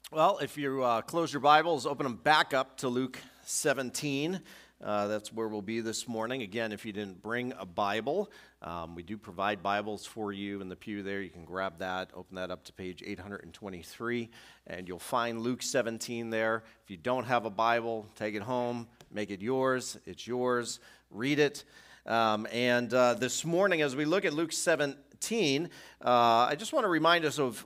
Well, if you close your Bibles, open them back up to Luke 17. That's where we'll be this morning. Again, if you didn't bring a Bible, we do provide Bibles for you in the pew there. You can grab that, open that up to page 823, and you'll find Luke 17 there. If you don't have a Bible, take it home, make it yours. It's yours. Read it. And this morning, as we look at Luke 17, I just want to remind us of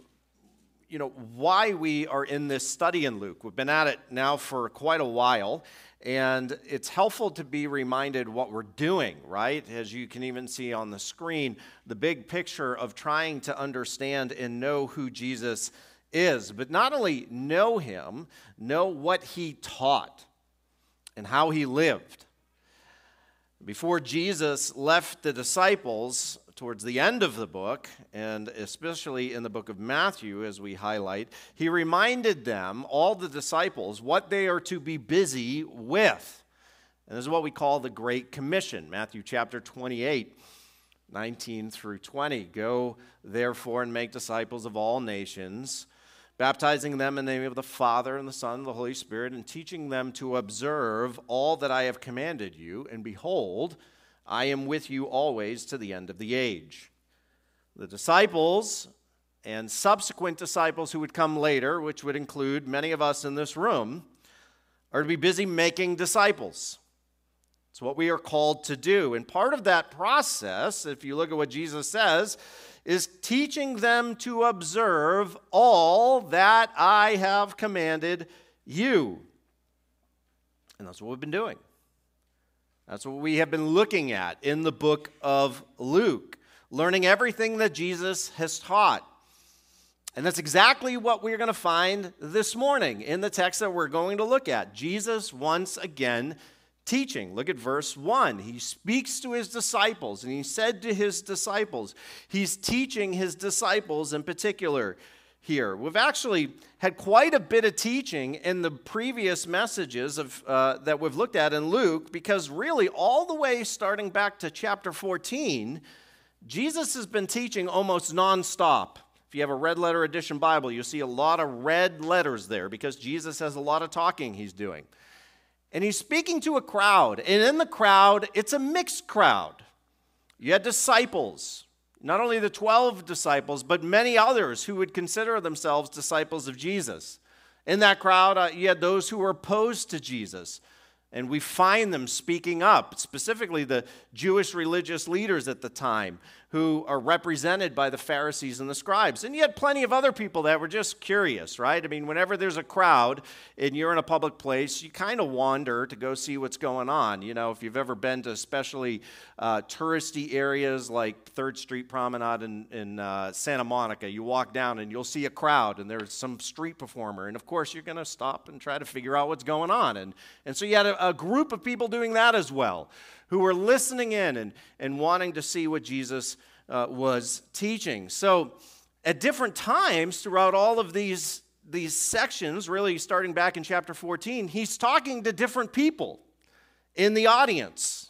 why we are in this study in Luke. We've been at it now for quite a while, and it's helpful to be reminded what we're doing, right? As you can even see on the screen, the big picture of trying to understand and know who Jesus is. But not only know him, know what he taught and how he lived. Before Jesus left the disciples towards the end of the book, and especially in the book of Matthew, as we highlight, he reminded them, all the disciples, what they are to be busy with. And this is what we call the Great Commission, Matthew chapter 28, 19 through 20. Go, therefore, and make disciples of all nations, baptizing them in the name of the Father and the Son and the Holy Spirit, and teaching them to observe all that I have commanded you. And behold, I am with you always to the end of the age. The disciples and subsequent disciples who would come later, which would include many of us in this room, are to be busy making disciples. It's what we are called to do. And part of that process, if you look at what Jesus says, is teaching them to observe all that I have commanded you. And that's what we've been doing. That's what we have been looking at in the book of Luke, learning everything that Jesus has taught. And that's exactly what we're going to find this morning in the text that we're going to look at. Jesus once again teaching. Look at verse 1. He speaks to his disciples, and he said to his disciples, he's teaching his disciples in particular here. We've actually had quite a bit of teaching in the previous messages that we've looked at in Luke, because really all the way starting back to chapter 14, Jesus has been teaching almost nonstop. If you have a red letter edition Bible, you'll see a lot of red letters there because Jesus has a lot of talking he's doing. And he's speaking to a crowd, and in the crowd, it's a mixed crowd. You had disciples, not only the 12 disciples, but many others who would consider themselves disciples of Jesus. In that crowd, you had those who were opposed to Jesus, and we find them speaking up, specifically the Jewish religious leaders at the time, who are represented by the Pharisees and the scribes. And you had plenty of other people that were just curious, right? I mean, whenever there's a crowd and you're in a public place, you kind of wander to go see what's going on. You know, if you've ever been to especially touristy areas like 3rd Street Promenade in Santa Monica, you walk down and you'll see a crowd and there's some street performer. And of course, you're going to stop and try to figure out what's going on. And so you had a group of people doing that as well, who were listening in and wanting to see what Jesus was teaching. So at different times throughout all of these sections, really starting back in chapter 14, he's talking to different people in the audience.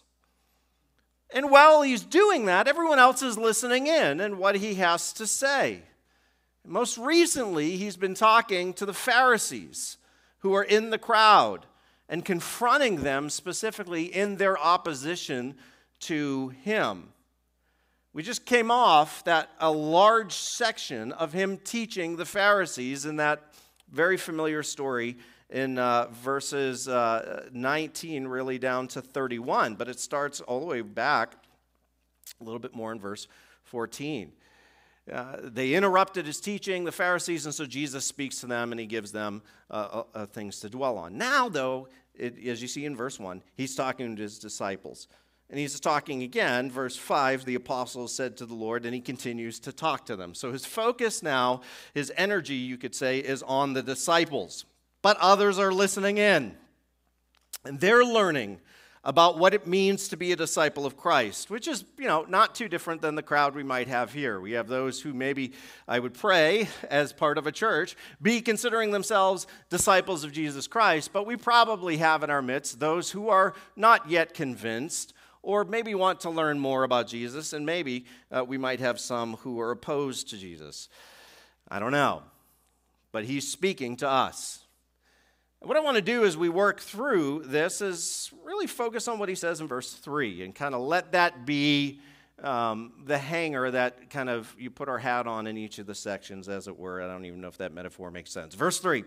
And while he's doing that, everyone else is listening in and what he has to say. Most recently, he's been talking to the Pharisees who are in the crowd and confronting them specifically in their opposition to him. We just came off a large section of him teaching the Pharisees in that very familiar story in verses 19 really down to 31. But it starts all the way back a little bit more in verse 14. They interrupted his teaching, the Pharisees, and so Jesus speaks to them and he gives them things to dwell on. Now, though, as you see in verse 1, he's talking to his disciples. And he's talking again, verse 5, the apostles said to the Lord, and he continues to talk to them. So his focus now, his energy, you could say, is on the disciples. But others are listening in. And they're learning about what it means to be a disciple of Christ, which is, not too different than the crowd we might have here. We have those who maybe, I would pray, as part of a church, be considering themselves disciples of Jesus Christ, but we probably have in our midst those who are not yet convinced or maybe want to learn more about Jesus, and maybe we might have some who are opposed to Jesus. I don't know. but he's speaking to us. What I want to do as we work through this is really focus on what he says in verse 3 and kind of let that be the hanger that kind of you put our hat on in each of the sections, as it were. I don't even know if that metaphor makes sense. Verse 3,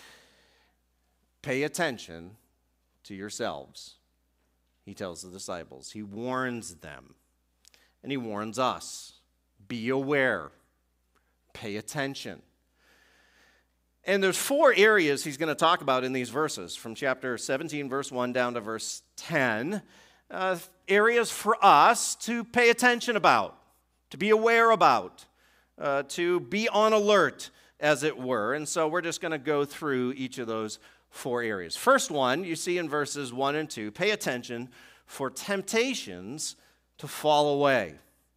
pay attention to yourselves, he tells the disciples. He warns them, and he warns us. Be aware. Pay attention. And there's 4 areas he's going to talk about in these verses, from chapter 17, verse 1, down to verse 10. Areas for us to pay attention about, to be aware about, to be on alert, as it were. And so we're just going to go through each of those 4 areas. First one, you see in verses 1 and 2, pay attention for temptations to fall away.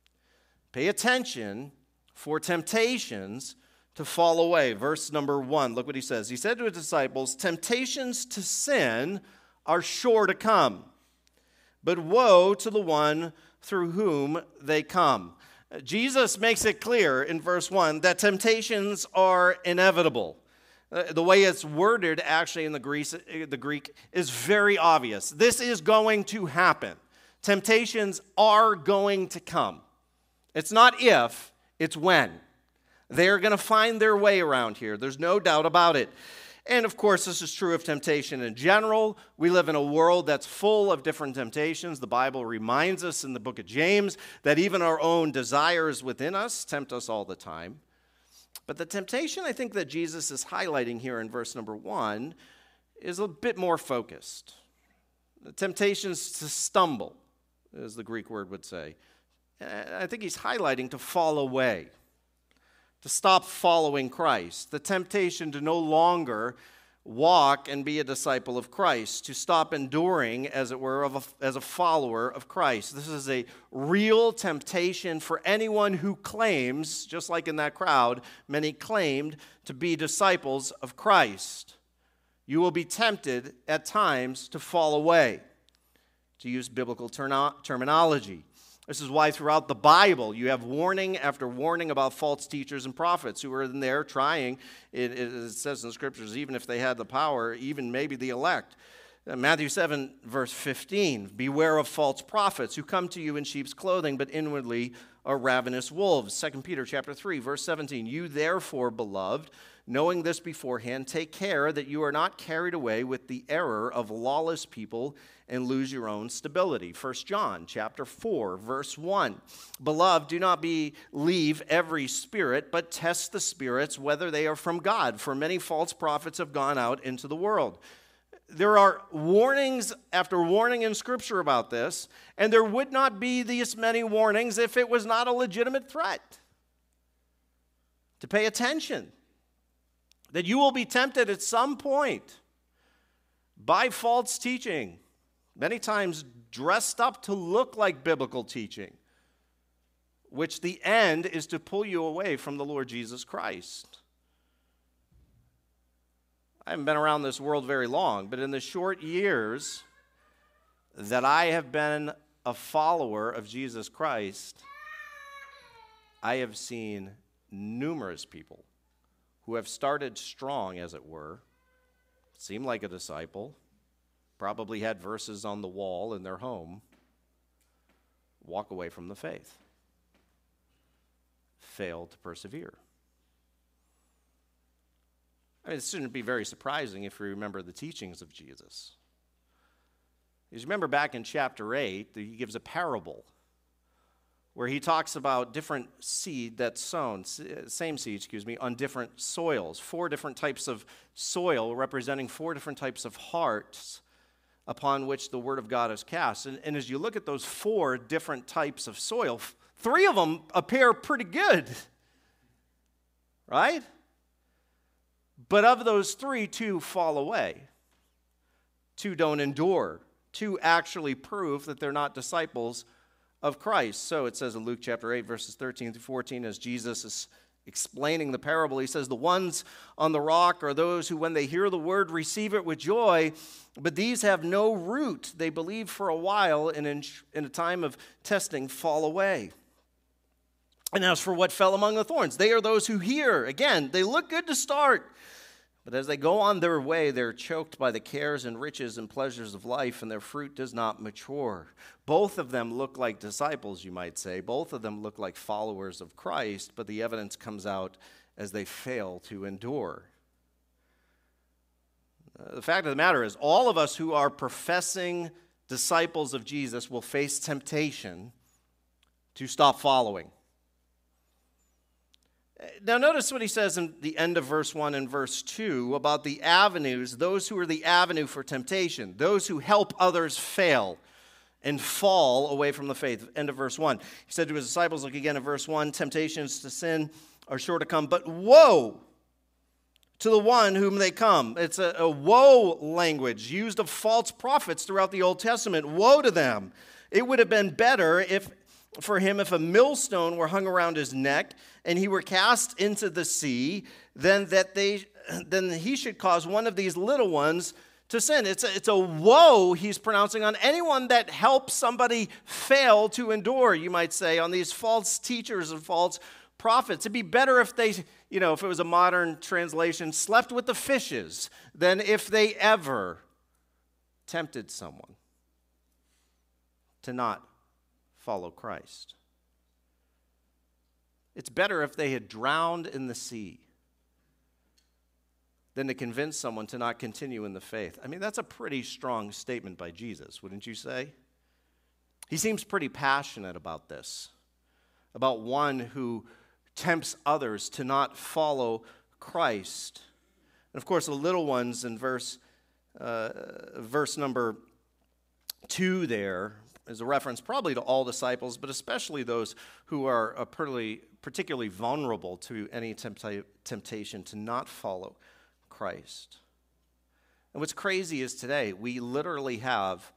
Pay attention for temptations to fall away. Verse number 1, look what he says. He said to his disciples, temptations to sin are sure to come, but woe to the one through whom they come. Jesus makes it clear in verse 1 that temptations are inevitable. The way it's worded actually in the Greek is very obvious. This is going to happen. Temptations are going to come. It's not if, it's when. They're going to find their way around here. There's no doubt about it. And of course, this is true of temptation in general. We live in a world that's full of different temptations. The Bible reminds us in the book of James that even our own desires within us tempt us all the time. But the temptation I think that Jesus is highlighting here in verse number 1 is a bit more focused. The temptations to stumble, as the Greek word would say. I think he's highlighting to fall away, to stop following Christ, the temptation to no longer walk and be a disciple of Christ, to stop enduring, as it were, as a follower of Christ. This is a real temptation for anyone who claims, just like in that crowd, many claimed to be disciples of Christ. You will be tempted at times to fall away, to use biblical terminology. This is why throughout the Bible you have warning after warning about false teachers and prophets who are in there trying, it says in the scriptures, even if they had the power, even maybe the elect. Matthew 7, verse 15, beware of false prophets who come to you in sheep's clothing, but inwardly are ravenous wolves. 2 Peter chapter 3, verse 17, you therefore, beloved, knowing this beforehand, take care that you are not carried away with the error of lawless people and lose your own stability. 1 John chapter 4, verse 1. Beloved, do not believe every spirit, but test the spirits whether they are from God, for many false prophets have gone out into the world. There are warnings after warning in Scripture about this, and there would not be these many warnings if it was not a legitimate threat. To pay attention, that you will be tempted at some point by false teaching, many times dressed up to look like biblical teaching, which the end is to pull you away from the Lord Jesus Christ. I haven't been around this world very long, but in the short years that I have been a follower of Jesus Christ, I have seen numerous people who have started strong, as it were, seemed like a disciple, probably had verses on the wall in their home, walk away from the faith, fail to persevere. I mean, it shouldn't be very surprising if you remember the teachings of Jesus. Because remember back in chapter 8, he gives a parable where he talks about different seed that's sown, same seed, on different soils, 4 different types of soil representing 4 different types of hearts upon which the word of God is cast. And as you look at those 4 different types of soil, 3 of them appear pretty good, right? But of those 3, 2 fall away. 2 don't endure. 2 actually prove that they're not disciples of Christ. So it says in Luke chapter 8, verses 13 through 14, as Jesus is explaining the parable, he says, the ones on the rock are those who, when they hear the word, receive it with joy, but these have no root. They believe for a while, and in a time of testing fall away. And as for what fell among the thorns, they are those who hear. Again, they look good to start. But as they go on their way, they're choked by the cares and riches and pleasures of life, and their fruit does not mature. Both of them look like disciples, you might say. Both of them look like followers of Christ, but the evidence comes out as they fail to endure. The fact of the matter is, all of us who are professing disciples of Jesus will face temptation to stop following. Now notice what he says in the end of verse 1 and verse 2 about the avenues, those who are the avenue for temptation, those who help others fail and fall away from the faith. End of verse 1. He said to his disciples, look again at verse 1, temptations to sin are sure to come, but woe to the one whom they come. It's a woe language used of false prophets throughout the Old Testament. Woe to them. It would have been better for him if a millstone were hung around his neck and he were cast into the sea, then he should cause one of these little ones to sin. It's a woe he's pronouncing on anyone that helps somebody fail to endure, you might say, on these false teachers and false prophets. It'd be better if they, if it was a modern translation, slept with the fishes than if they ever tempted someone to not follow Christ. It's better if they had drowned in the sea than to convince someone to not continue in the faith. I mean, that's a pretty strong statement by Jesus, wouldn't you say? He seems pretty passionate about this, about one who tempts others to not follow Christ. And of course, the little ones in verse number 2 there is a reference probably to all disciples, but especially those who are particularly vulnerable to any temptation to not follow Christ. And what's crazy is today, we literally have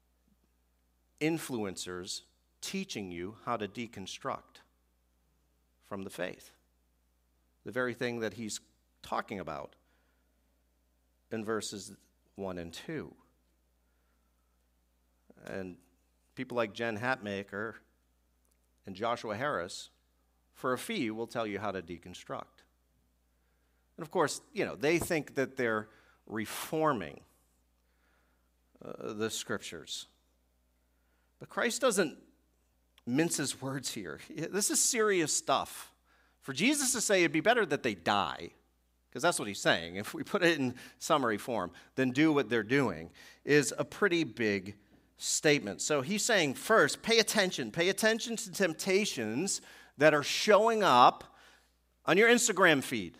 influencers teaching you how to deconstruct from the faith. The very thing that he's talking about in verses 1 and 2. And people like Jen Hatmaker and Joshua Harris, for a fee, will tell you how to deconstruct. And of course, they think that they're reforming the scriptures. But Christ doesn't mince his words here. This is serious stuff. For Jesus to say it'd be better that they die, because that's what he's saying, if we put it in summary form, than do what they're doing, is a pretty big statement. So he's saying, first, pay attention to temptations that are showing up on your Instagram feed,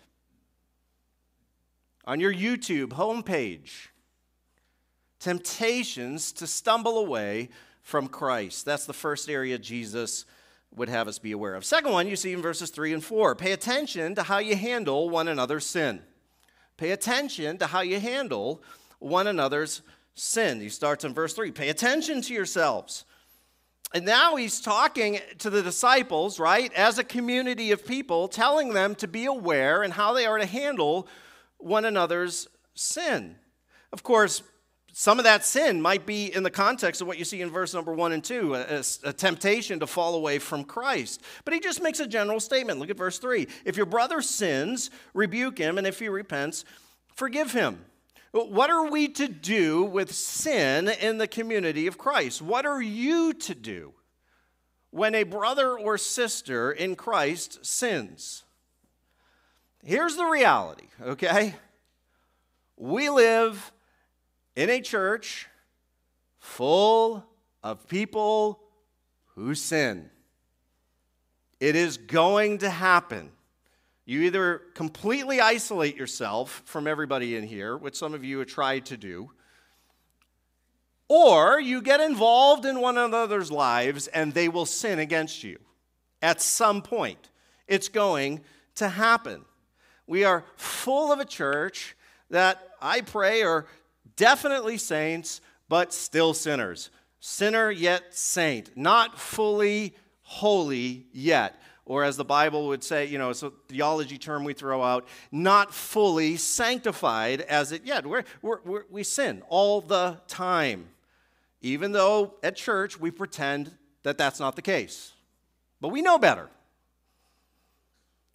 on your YouTube homepage. Temptations to stumble away from Christ. That's the first area Jesus would have us be aware of. Second one, you see in verses 3 and 4. Pay attention to how you handle one another's sin. Pay attention to how you handle one another's sin. He starts in verse 3. Pay attention to yourselves. And now he's talking to the disciples, right, as a community of people, telling them to be aware and how they are to handle one another's sin. Of course, some of that sin might be in the context of what you see in verse number 1 and 2, a temptation to fall away from Christ. But he just makes a general statement. Look at verse 3. If your brother sins, rebuke him, and if he repents, forgive him. What are we to do with sin in the community of Christ? What are you to do when a brother or sister in Christ sins? Here's the reality, okay? We live in a church full of people who sin. It is going to happen. You either completely isolate yourself from everybody in here, which some of you have tried to do, or you get involved in one another's lives and they will sin against you. At some point, it's going to happen. We are full of a church that I pray are definitely saints, but still sinners. Sinner yet saint. Not fully holy yet. Or as the Bible would say, it's a theology term we throw out, not fully sanctified as it yet. We sin all the time. Even though at church we pretend that that's not the case. But we know better.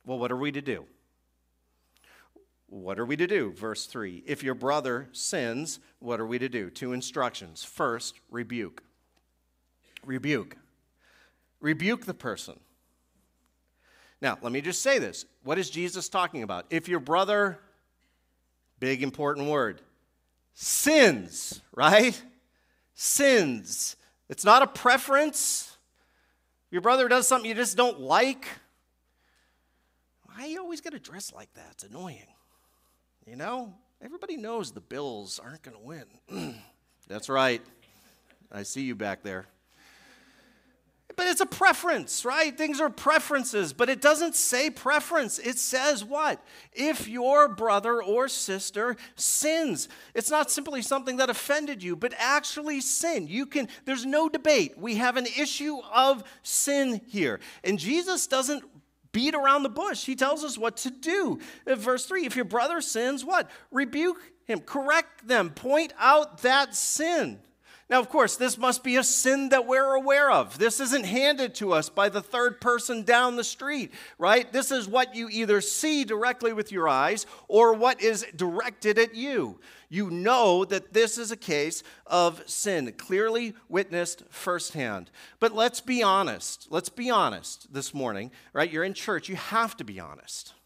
Well, what are we to do? What are we to do? Verse 3. If your brother sins, what are we to do? 2 instructions. First, rebuke. Rebuke. Rebuke the person. Now, let me just say this. What is Jesus talking about? If your brother, big important word, sins, right? Sins. It's not a preference. Your brother does something you just don't like. Why you always got to dress like that? It's annoying. You know, everybody knows the Bills aren't going to win. That's right. I see you back there. But it's a preference, right? Things are preferences, but it doesn't say preference. It says what? If your brother or sister sins. It's not simply something that offended you, but actually sin. There's no debate. We have an issue of sin here. And Jesus doesn't beat around the bush. He tells us what to do. In verse 3, if your brother sins, what? Rebuke him, correct them, point out that sin. Now, of course, this must be a sin that we're aware of. This isn't handed to us by the third person down the street, right? This is what you either see directly with your eyes or what is directed at you. You know that this is a case of sin, clearly witnessed firsthand. But let's be honest. Let's be honest this morning, right? You're in church. You have to be honest.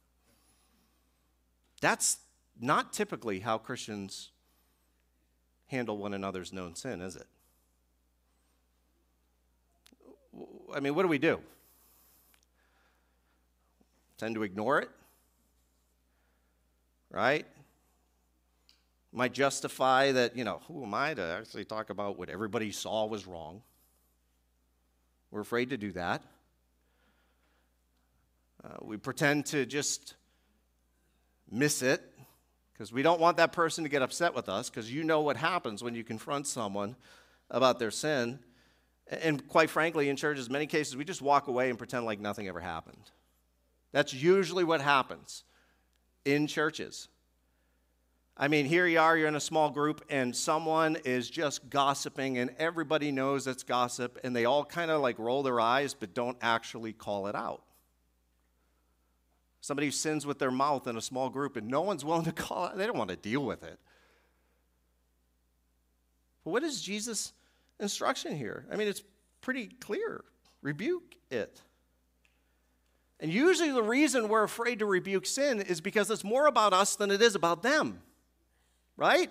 That's not typically how Christians handle one another's known sin, is it? I mean, what do? Tend to ignore it? Right? Might justify that, who am I to actually talk about what everybody saw was wrong? We're afraid to do that. We pretend to just miss it, because we don't want that person to get upset with us, because you know what happens when you confront someone about their sin. And quite frankly, in churches, many cases, we just walk away and pretend like nothing ever happened. That's usually what happens in churches. I mean, here you are, you're in a small group, and someone is just gossiping, and everybody knows it's gossip, and they all kind of like roll their eyes, but don't actually call it out. Somebody who sins with their mouth in a small group and no one's willing to call it, they don't want to deal with it. But what is Jesus' instruction here? I mean, it's pretty clear. Rebuke it. And usually the reason we're afraid to rebuke sin is because it's more about us than it is about them. Right?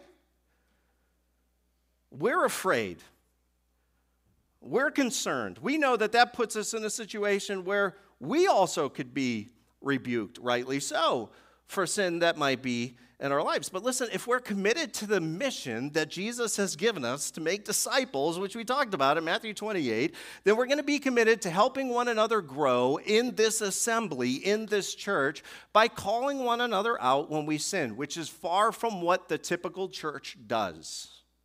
We're afraid. We're concerned. We know that puts us in a situation where we also could be rebuked, rightly so, for sin that might be in our lives. But listen, if we're committed to the mission that Jesus has given us to make disciples, which we talked about in Matthew 28, then we're going to be committed to helping one another grow in this assembly, in this church, by calling one another out when we sin, which is far from what the typical church does.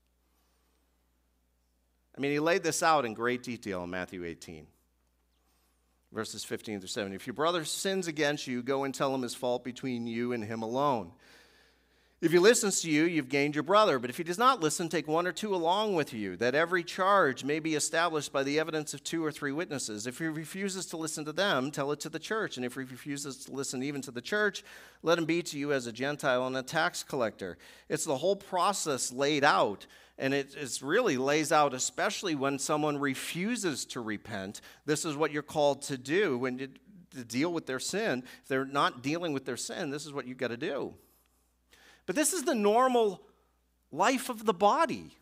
I mean, he laid this out in great detail in Matthew 18. Verses 15 through 17. If your brother sins against you, go and tell him his fault between you and him alone. If he listens to you, you've gained your brother. But if he does not listen, take one or two along with you, that every charge may be established by the evidence of 2 or 3 witnesses. If he refuses to listen to them, tell it to the church. And if he refuses to listen even to the church, let him be to you as a Gentile and a tax collector. It's the whole process laid out. And it really lays out, especially when someone refuses to repent. This is what you're called to do when you to deal with their sin. If they're not dealing with their sin, this is what you've got to do. But this is the normal life of the body.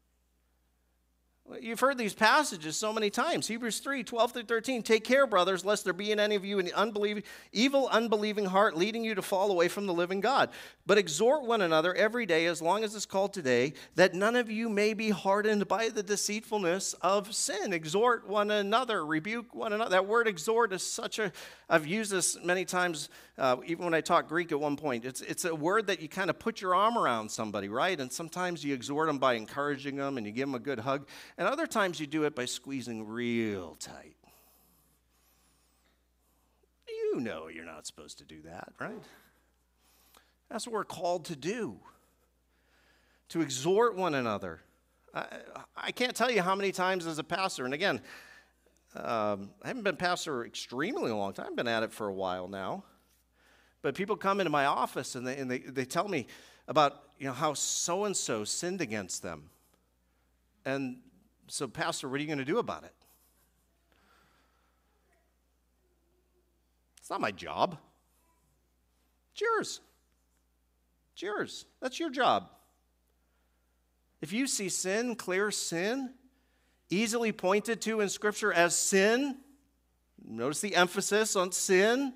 You've heard these passages so many times. Hebrews 3, 12 through 13. Take care, brothers, lest there be in any of you an evil, unbelieving heart leading you to fall away from the living God. But exhort one another every day, as long as it's called today, that none of you may be hardened by the deceitfulness of sin. Exhort one another, rebuke one another. That word exhort is I've used this many times, even when I taught Greek at one point. It's a word that you kind of put your arm around somebody, right? And sometimes you exhort them by encouraging them and you give them a good hug. And other times you do it by squeezing real tight. You know you're not supposed to do that, right? That's what we're called to do, to exhort one another. I can't tell you how many times as a pastor, and again, I haven't been pastor extremely long time. I've been at it for a while now. But people come into my office and they tell me about how so-and-so sinned against them. And so, Pastor, what are you going to do about it? It's not my job. It's yours. It's yours. That's your job. If you see sin, clear sin, easily pointed to in Scripture as sin, notice the emphasis on sin,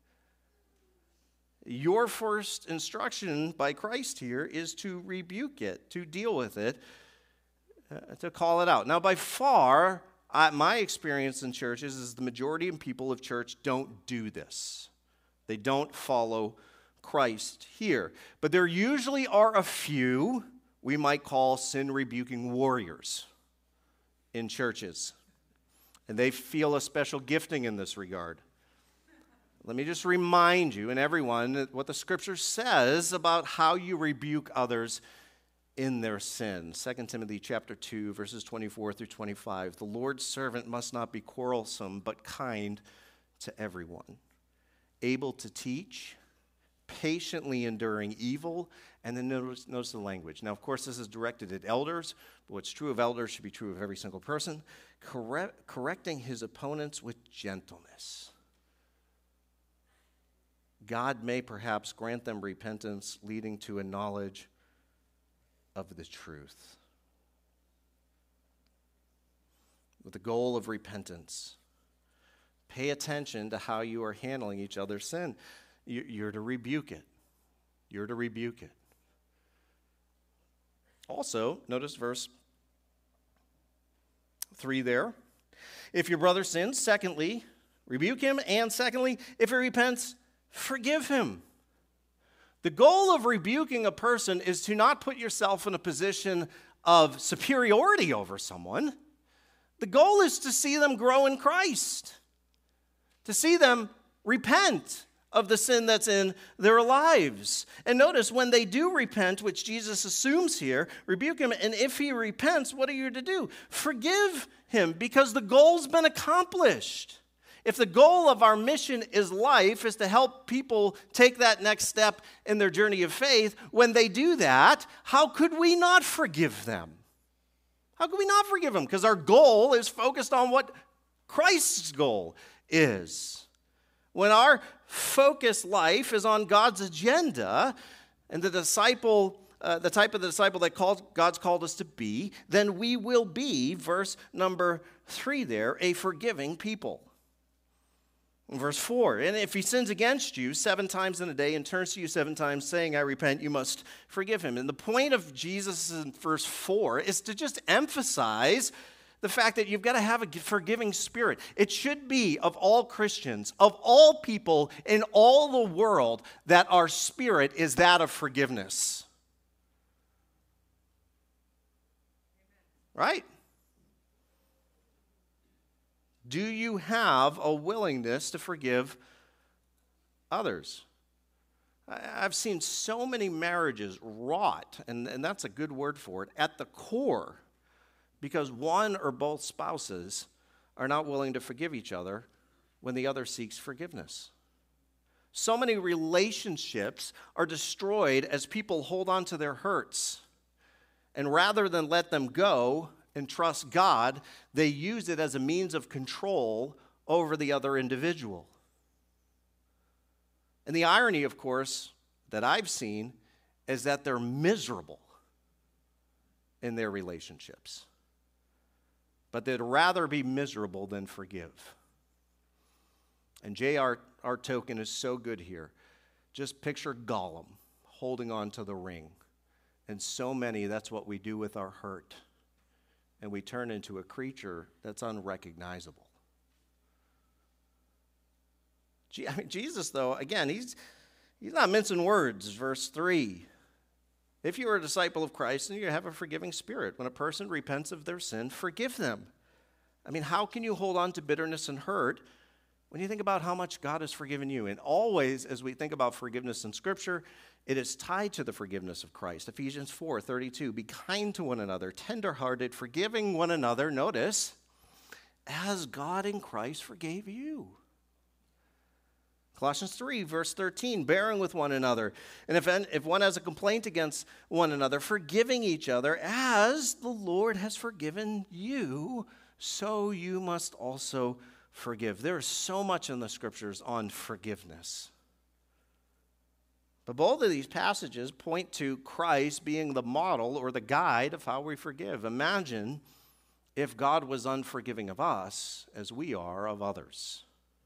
your first instruction by Christ here is to rebuke it, to deal with it, to call it out. Now, by far, my experience in churches is the majority of people of church don't do this. They don't follow Christ here. But there usually are a few we might call sin-rebuking warriors in churches. And they feel a special gifting in this regard. Let me just remind you and everyone what the Scripture says about how you rebuke others in their sin. 2 Timothy chapter 2, verses 24 through 25. The Lord's servant must not be quarrelsome, but kind to everyone, able to teach, patiently enduring evil. And then notice the language. Now, of course, this is directed at elders, but what's true of elders should be true of every single person. Correcting his opponents with gentleness. God may perhaps grant them repentance leading to a knowledge of the truth. With the goal of repentance. Pay attention to how you are handling each other's sin. You're to rebuke it. You're to rebuke it. Also, notice verse 3 there. If your brother sins, secondly, rebuke him, and secondly, if he repents, forgive him. The goal of rebuking a person is to not put yourself in a position of superiority over someone. The goal is to see them grow in Christ, to see them repent of the sin that's in their lives. And notice, when they do repent, which Jesus assumes here, rebuke him, and if he repents, what are you to do? Forgive him, because the goal's been accomplished. If the goal of our mission is life, is to help people take that next step in their journey of faith, when they do that, how could we not forgive them? How could we not forgive them? Because our goal is focused on what Christ's goal is. When our focused life is on God's agenda and the type of the disciple that God's called us to be, then we will be, verse number 3 there, a forgiving people. Verse 4, and if he sins against you 7 times in a day and turns to you 7 times saying, I repent, you must forgive him. And the point of Jesus in verse 4 is to just emphasize the fact that you've got to have a forgiving spirit. It should be of all Christians, of all people in all the world, that our spirit is that of forgiveness. Right? Do you have a willingness to forgive others? I've seen so many marriages rot, and that's a good word for it, at the core, because one or both spouses are not willing to forgive each other when the other seeks forgiveness. So many relationships are destroyed as people hold on to their hurts, and rather than let them go and trust God, they use it as a means of control over the other individual. And the irony, of course, that I've seen is that they're miserable in their relationships. But they'd rather be miserable than forgive. And J.R. Tolkien is so good here. Just picture Gollum holding on to the ring. And so many, that's what we do with our hurt. And we turn into a creature that's unrecognizable. Jesus, though, again, he's not mincing words. Verse 3. If you are a disciple of Christ and you have a forgiving spirit, when a person repents of their sin, forgive them. I mean, how can you hold on to bitterness and hurt when you think about how much God has forgiven you? And always, as we think about forgiveness in Scripture, it is tied to the forgiveness of Christ. Ephesians 4:32, be kind to one another, tenderhearted, forgiving one another, notice, as God in Christ forgave you. Colossians 3, verse 13, bearing with one another. And if one has a complaint against one another, forgiving each other, as the Lord has forgiven you, so you must also forgive. There is so much in the scriptures on forgiveness. But both of these passages point to Christ being the model or the guide of how we forgive. Imagine if God was unforgiving of us as we are of others.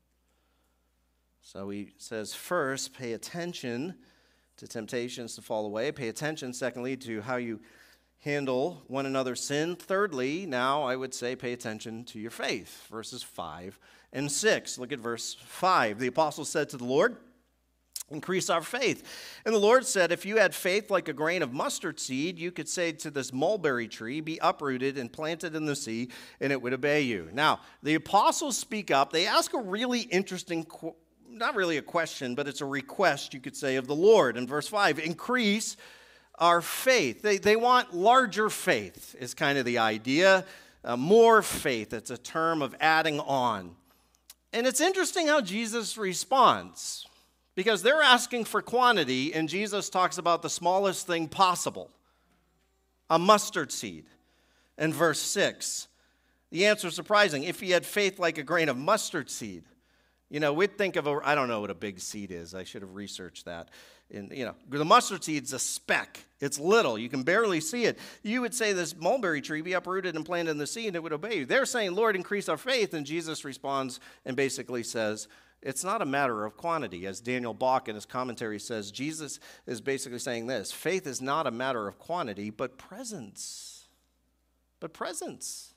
So he says, first, pay attention to temptations to fall away. Pay attention, secondly, to how you handle one another's sin. Thirdly, now I would say pay attention to your faith. Verses 5 and 6. Look at verse 5. The apostle said to the Lord, increase our faith. And the Lord said, if you had faith like a grain of mustard seed, you could say to this mulberry tree, be uprooted and planted in the sea, and it would obey you. Now, the apostles speak up. They ask a really interesting not really a question, but it's a request, you could say, of the Lord. In verse 5, increase our faith. They want larger faith is kind of the idea. More faith. It's a term of adding on. And it's interesting how Jesus responds, because they're asking for quantity, and Jesus talks about the smallest thing possible, a mustard seed. In verse 6, the answer is surprising. If he had faith like a grain of mustard seed, we'd think of I don't know what a big seed is. I should have researched that. The mustard seed's a speck. It's little. You can barely see it. You would say this mulberry tree be uprooted and planted in the sea, and it would obey you. They're saying, Lord, increase our faith. And Jesus responds and basically says, it's not a matter of quantity. As Daniel Bach in his commentary says, Jesus is basically saying this: faith is not a matter of quantity, but presence. But presence.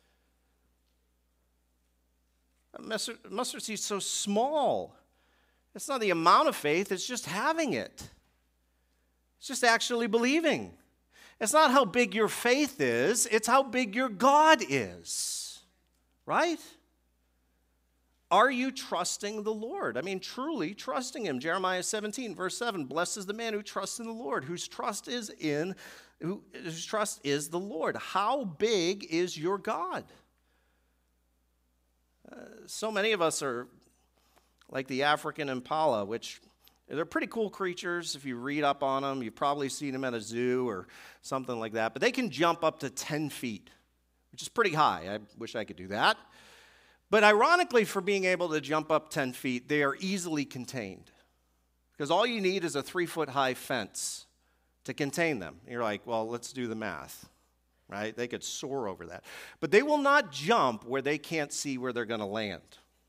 Mustard seed is so small. It's not the amount of faith, it's just having it. It's just actually believing. It's not how big your faith is, it's how big your God is. Right? Are you trusting the Lord? I mean, truly trusting him. Jeremiah 17, verse 7, blessed is the man who trusts in the Lord, whose trust is the Lord. How big is your God? So many of us are like the African impala, which they're pretty cool creatures. If you read up on them, you've probably seen them at a zoo or something like that. But they can jump up to 10 feet, which is pretty high. I wish I could do that. But ironically, for being able to jump up 10 feet, they are easily contained. Because all you need is a 3-foot-high fence to contain them. You're like, well, let's do the math. Right? They could soar over that. But they will not jump where they can't see where they're going to land.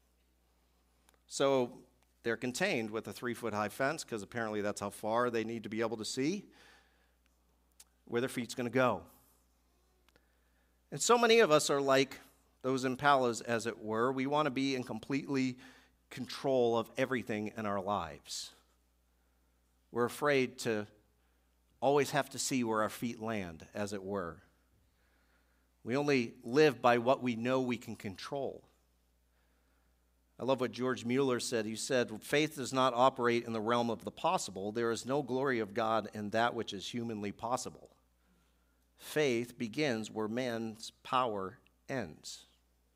So they're contained with a 3-foot-high fence, because apparently that's how far they need to be able to see where their feet's going to go. And so many of us are like those impalas, as it were. We want to be in completely control of everything in our lives. We're afraid to always have to see where our feet land, as it were. We only live by what we know we can control. I love what George Mueller said. He said, faith does not operate in the realm of the possible. There is no glory of God in that which is humanly possible. Faith begins where man's power ends.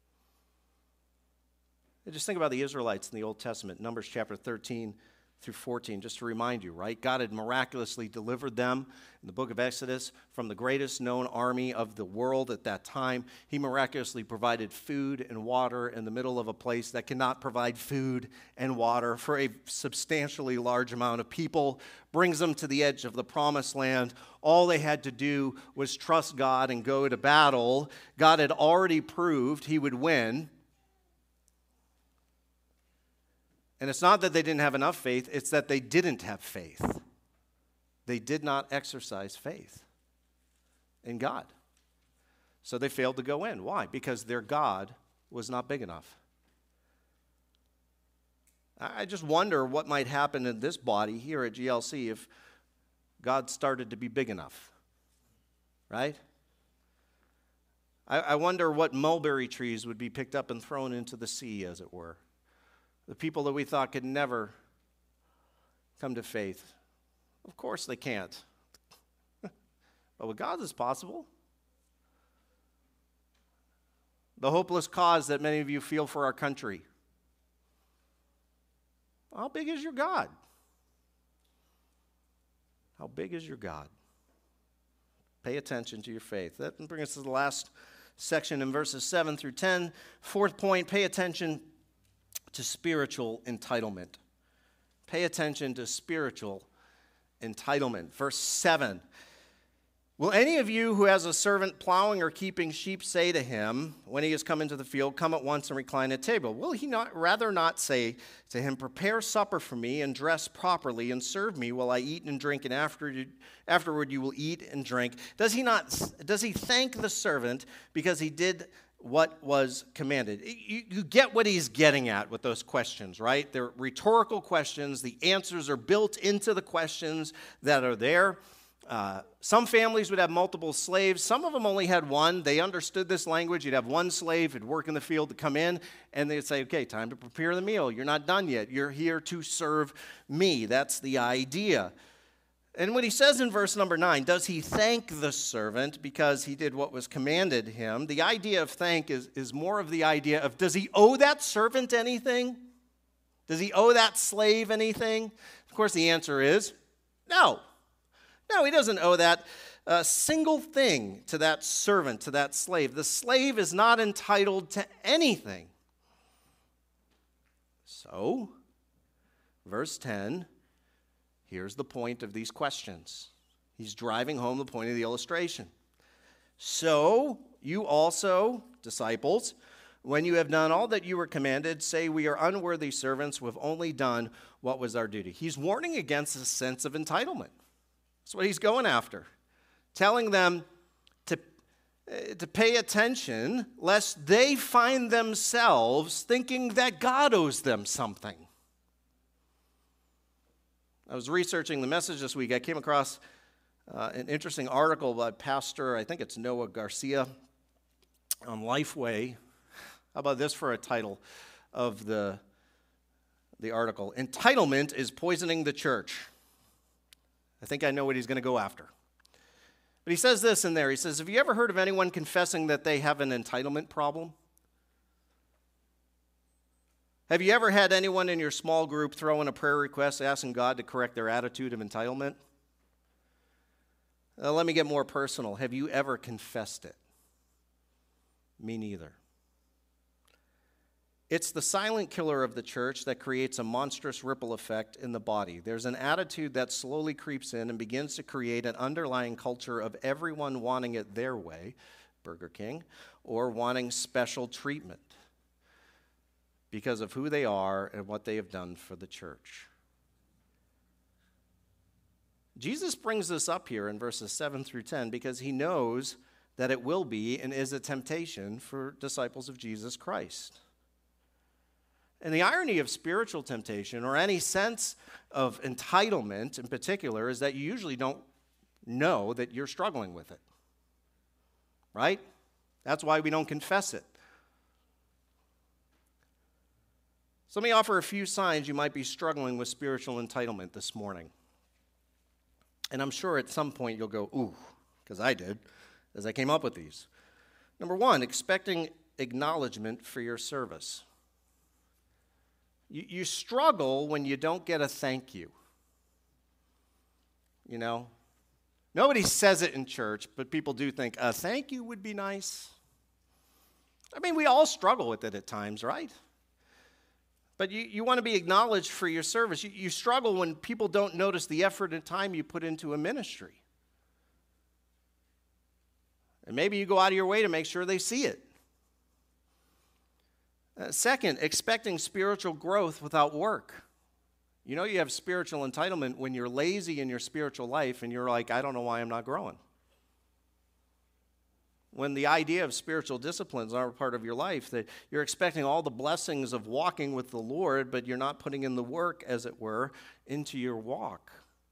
And just think about the Israelites in the Old Testament, Numbers chapter 13 through 14, just to remind you, right? God had miraculously delivered them in the book of Exodus from the greatest known army of the world at that time. He miraculously provided food and water in the middle of a place that cannot provide food and water for a substantially large amount of people, brings them to the edge of the promised land. All they had to do was trust God and go to battle. God had already proved he would win. And it's not that they didn't have enough faith, it's that they didn't have faith. They did not exercise faith in God. So they failed to go in. Why? Because their God was not big enough. I just wonder what might happen in this body here at GLC if God started to be big enough. Right? I wonder what mulberry trees would be picked up and thrown into the sea, as it were. The people that we thought could never come to faith. Of course they can't. But with God it's possible. the hopeless cause that many of you feel for our country. How big is your God? How big is your God? Pay attention to your faith. That brings us to the last section in verses 7 through 10. Fourth point, pay attention to spiritual entitlement. Pay attention to spiritual entitlement. Verse 7. Will any of you who has a servant plowing or keeping sheep say to him, when he has come into the field, come at once and recline at table? Will he rather not say to him, prepare supper for me and dress properly and serve me while I eat and drink, and afterward you will eat and drink? Does he thank the servant because he did what was commanded? You get what he's getting at with those questions, right? They're rhetorical questions. The answers are built into the questions that are there. Some families would have multiple slaves. Some of them only had one. They understood this language. You'd have one slave who'd work in the field to come in, and they'd say, okay, time to prepare the meal. You're not done yet. You're here to serve me. That's the idea. And when he says in verse number 9, does he thank the servant because he did what was commanded him? The idea of thank is more of the idea of, does he owe that servant anything? Does he owe that slave anything? Of course, the answer is no. No, he doesn't owe that single thing to that servant, to that slave. The slave is not entitled to anything. So, verse 10, here's the point of these questions. He's driving home the point of the illustration. So, you also, disciples, when you have done all that you were commanded, say we are unworthy servants who have only done what was our duty. He's warning against a sense of entitlement. That's what he's going after. Telling them to pay attention lest they find themselves thinking that God owes them something. I was researching the message this week. I came across an interesting article by Pastor, I think it's Noah Garcia, on Lifeway. How about this for a title of the article? Entitlement is poisoning the church. I think I know what he's going to go after. But he says this in there. He says, have you ever heard of anyone confessing that they have an entitlement problem? Have you ever had anyone in your small group throw in a prayer request asking God to correct their attitude of entitlement? Let me get more personal. Have you ever confessed it? Me neither. It's the silent killer of the church that creates a monstrous ripple effect in the body. There's an attitude that slowly creeps in and begins to create an underlying culture of everyone wanting it their way, Burger King, or wanting special treatment because of who they are and what they have done for the church. Jesus brings this up here in verses 7 through 10 because he knows that it will be and is a temptation for disciples of Jesus Christ. And the irony of spiritual temptation, or any sense of entitlement in particular, is that you usually don't know that you're struggling with it. Right? That's why we don't confess it. So let me offer a few signs you might be struggling with spiritual entitlement this morning. And I'm sure at some point you'll go, ooh, because I did, as I came up with these. Number one, expecting acknowledgement for your service. You struggle when you don't get a thank you. You know? Nobody says it in church, but people do think, a thank you would be nice. I mean, we all struggle with it at times, right? But you want to be acknowledged for your service. You struggle when people don't notice the effort and time you put into a ministry. And maybe you go out of your way to make sure they see it. Second, expecting spiritual growth without work. You know you have spiritual entitlement when you're lazy in your spiritual life and you're like, I don't know why I'm not growing. When the idea of spiritual disciplines are a part of your life, that you're expecting all the blessings of walking with the Lord, but you're not putting in the work, as it were, into your walk.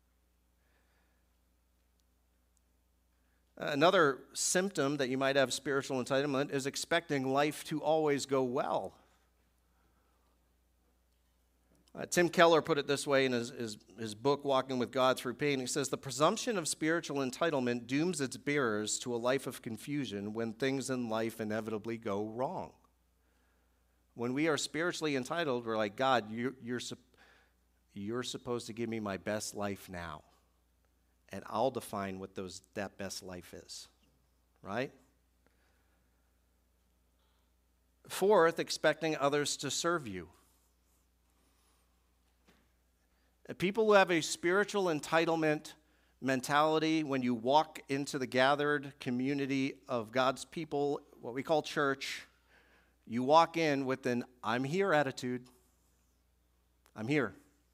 Another symptom that you might have spiritual entitlement is expecting life to always go well. Tim Keller put it this way in his book, Walking with God Through Pain. He says, the presumption of spiritual entitlement dooms its bearers to a life of confusion when things in life inevitably go wrong. When we are spiritually entitled, we're like, God, you're supposed to give me my best life now, and I'll define what that best life is, right? Fourth, expecting others to serve you. People who have a spiritual entitlement mentality, when you walk into the gathered community of God's people, what we call church, you walk in with an I'm here attitude. I'm here.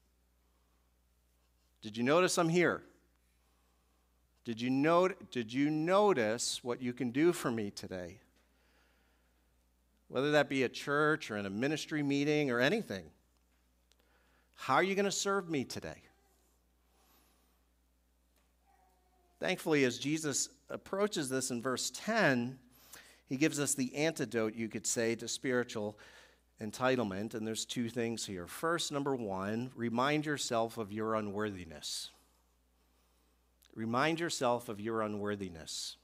Did you notice I'm here? Did you notice what you can do for me today? Whether that be at church or in a ministry meeting or anything. How are you going to serve me today? Thankfully, as Jesus approaches this in verse 10, he gives us the antidote, you could say, to spiritual entitlement. And there's two things here. First, number one, remind yourself of your unworthiness. Remind yourself of your unworthiness.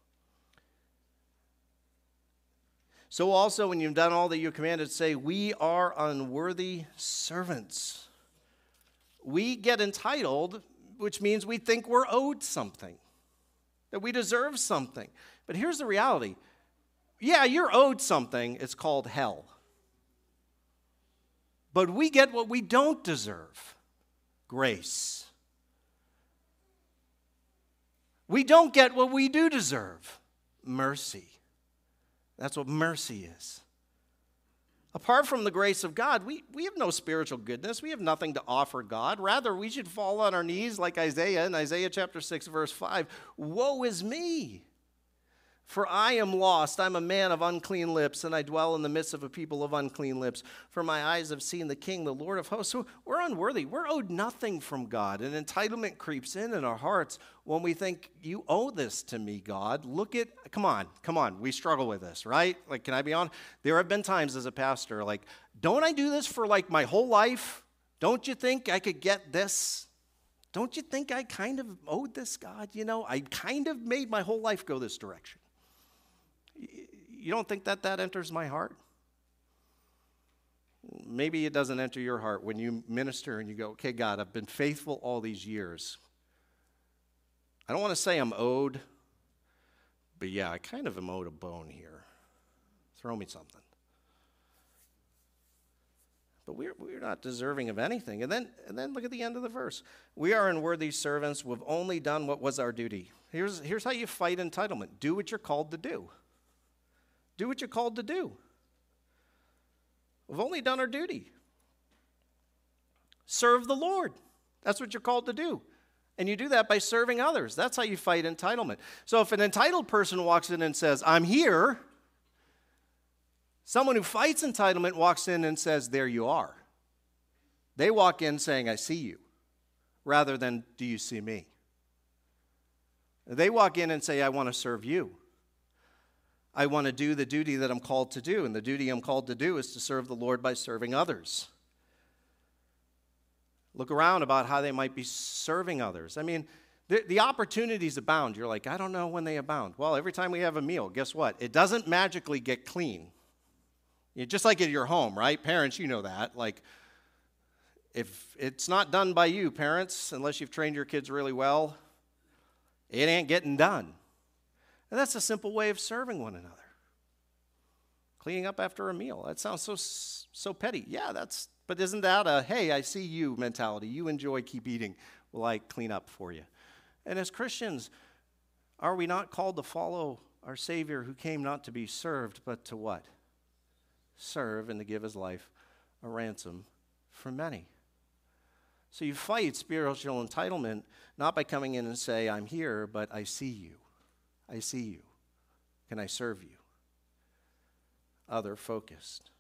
So also, when you've done all that you're commanded, say, we are unworthy servants. We get entitled, which means we think we're owed something, that we deserve something. But here's the reality. Yeah, you're owed something. It's called hell. But we get what we don't deserve, grace. We don't get what we do deserve, mercy. That's what mercy is. Apart from the grace of God, we have no spiritual goodness. We have nothing to offer God. Rather, we should fall on our knees like Isaiah in Isaiah chapter 6, verse 5. Woe is me, for I am lost. I'm a man of unclean lips, and I dwell in the midst of a people of unclean lips. For my eyes have seen the King, the Lord of hosts. So we're unworthy. We're owed nothing from God. And entitlement creeps in our hearts when we think, you owe this to me, God. Come on. We struggle with this, right? Like, can I be honest? There have been times as a pastor, like, don't I do this for like my whole life? Don't you think I could get this? Don't you think I kind of owed this, God? You know, I kind of made my whole life go this direction. You don't think that enters my heart? Maybe it doesn't enter your heart when you minister and you go, okay, God, I've been faithful all these years. I don't want to say I'm owed, but yeah, I kind of am owed a bone here. Throw me something. But we're not deserving of anything. And then look at the end of the verse. We are unworthy servants. We've only done what was our duty. Here's how you fight entitlement. Do what you're called to do. Do what you're called to do. We've only done our duty. Serve the Lord. That's what you're called to do. And you do that by serving others. That's how you fight entitlement. So if an entitled person walks in and says, I'm here, someone who fights entitlement walks in and says, there you are. They walk in saying, I see you, rather than, do you see me? They walk in and say, I want to serve you. I want to do the duty that I'm called to do, and the duty I'm called to do is to serve the Lord by serving others. Look around about how they might be serving others. I mean, the opportunities abound. You're like, I don't know when they abound. Well, every time we have a meal, guess what? It doesn't magically get clean. Just like at your home, right? Parents, you know that. Like, if it's not done by you, parents, unless you've trained your kids really well, it ain't getting done. And that's a simple way of serving one another. Cleaning up after a meal. That sounds so petty. Yeah, but isn't that a, hey, I see you mentality. You enjoy, keep eating. Will I clean up for you? And as Christians, are we not called to follow our Savior who came not to be served, but to what? Serve and to give his life a ransom for many. So you fight spiritual entitlement not by coming in and say, I'm here, but I see you. I see you. Can I serve you? Other focused.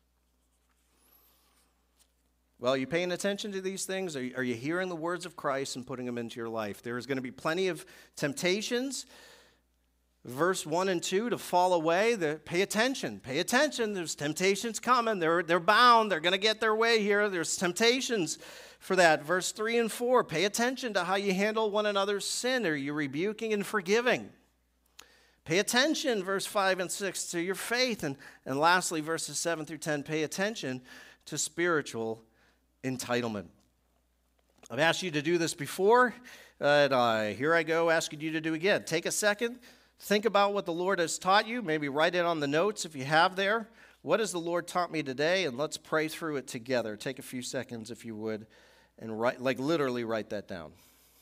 Well, are you paying attention to these things? Are you hearing the words of Christ and putting them into your life? There is going to be plenty of temptations. verse 1 and 2 to fall away, pay attention. Pay attention. There's temptations coming. They're bound. They're going to get their way here. There's temptations for that. Verse 3 and 4, pay attention to how you handle one another's sin. Are you rebuking and forgiving? Pay attention, verse 5 and 6, to your faith. And lastly, verses 7 through 10, pay attention to spiritual entitlement. I've asked you to do this before, and here I go asking you to do again. Take a second. Think about what the Lord has taught you. Maybe write it on the notes if you have there. What has the Lord taught me today? And let's pray through it together. Take a few seconds if you would, and literally write that down.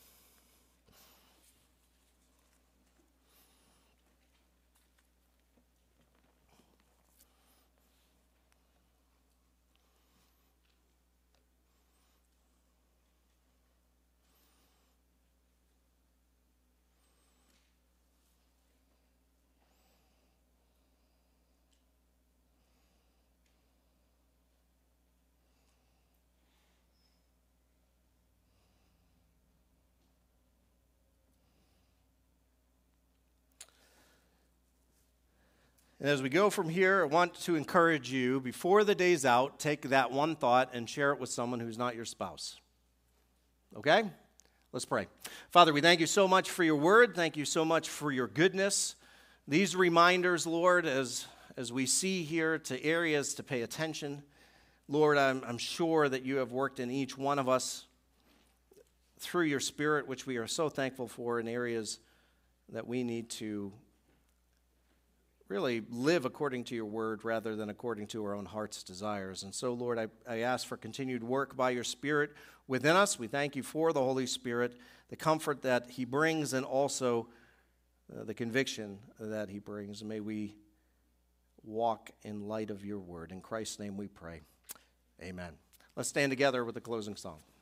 And as we go from here, I want to encourage you, before the day's out, take that one thought and share it with someone who's not your spouse. Okay? Let's pray. Father, we thank you so much for your word. Thank you so much for your goodness. These reminders, Lord, as we see here, to areas to pay attention. Lord, I'm sure that you have worked in each one of us through your Spirit, which we are so thankful for, in areas that we need to really live according to your word rather than according to our own heart's desires. And so, Lord, I ask for continued work by your Spirit within us. We thank you for the Holy Spirit, the comfort that he brings, and also the conviction that he brings. May we walk in light of your word. In Christ's name we pray. Amen. Let's stand together with the closing song.